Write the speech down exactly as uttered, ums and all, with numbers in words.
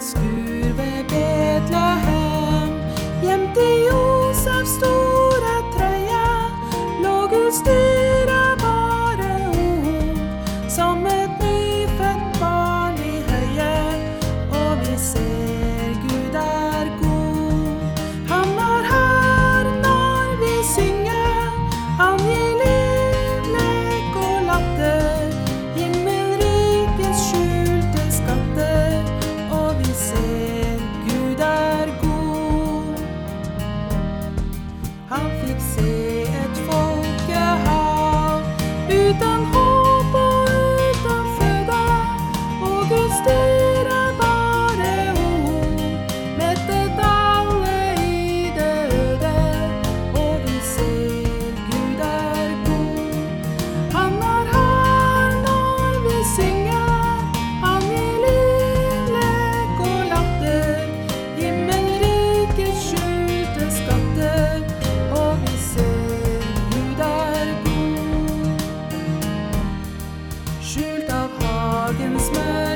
skur ved Betlehem. Gjemt i Josefs store trøye lå Guds dyrebare ord, som et nyfødt barn i høyet, og vi ser Gud er god. Han er her når vi synger, han gir liv, lek og latter, himmelrikets skjulte skatter, og vi ser Gud er god. Han fikk se et folkehav uten håp og uten føde, og Guds dyrebare ord mettet alle i det øde, og vi ser Gud er god. Han er her når vi synger, han gir liv, lek og latter, himmelrikets skjulte skatter, og vi ser Gud er god. Skjult av hagens mørke